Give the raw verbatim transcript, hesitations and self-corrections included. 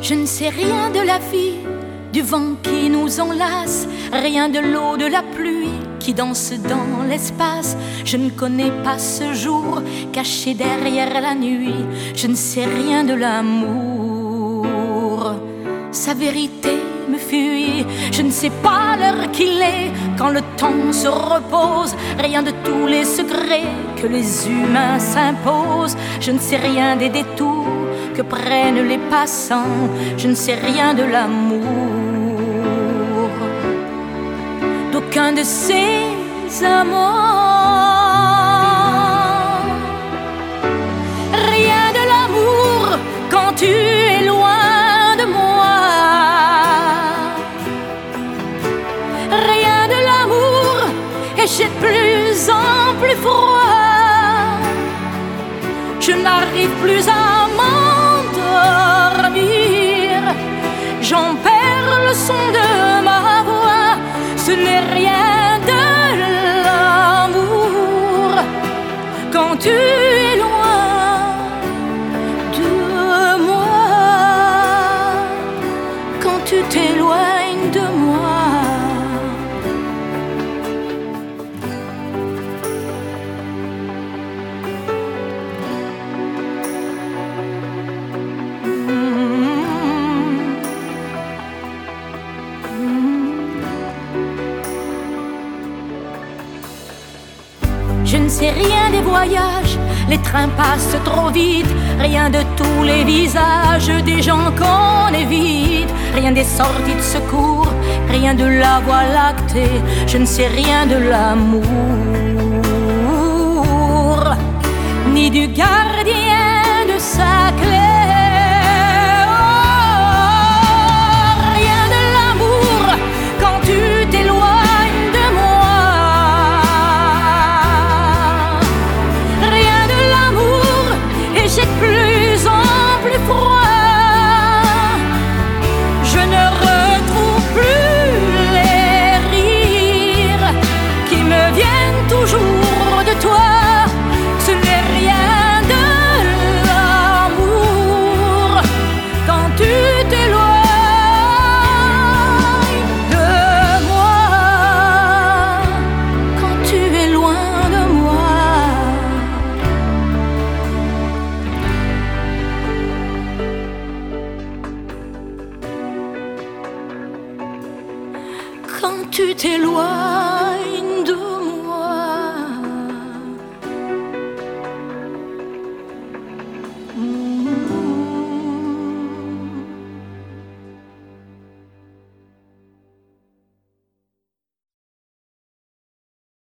Je ne sais rien de la vie, du vent qui nous enlace, rien de l'eau, de la pluie qui danse dans l'espace. Je ne connais pas ce jour caché derrière la nuit. Je ne sais rien de l'amour. Sa vérité me fuit. Je ne sais pas l'heure qu'il est quand le temps se repose. Rien de tous les secrets que les humains s'imposent. Je ne sais rien des détours que prennent les passants. Je ne sais rien de l'amour, d'aucun de ces amants. Rien de l'amour quand tu es loin de moi. Rien de l'amour et j'ai de plus en plus froid. Je n'arrive plus à m'endormir. J'en perds le son de ma voix. Ce n'est rien de l'amour quand tu es loin de moi. Quand tu t'éloignes de moi. Je ne sais rien des voyages, les trains passent trop vite. Rien de tous les visages des gens qu'on évite. Rien des sorties de secours, rien de la voie lactée. Je ne sais rien de l'amour, ni du gardien de sa clé. Toujours de toi, ce n'est rien de l'amour quand tu t'éloignes de moi, quand tu es loin de moi. Quand tu t'éloignes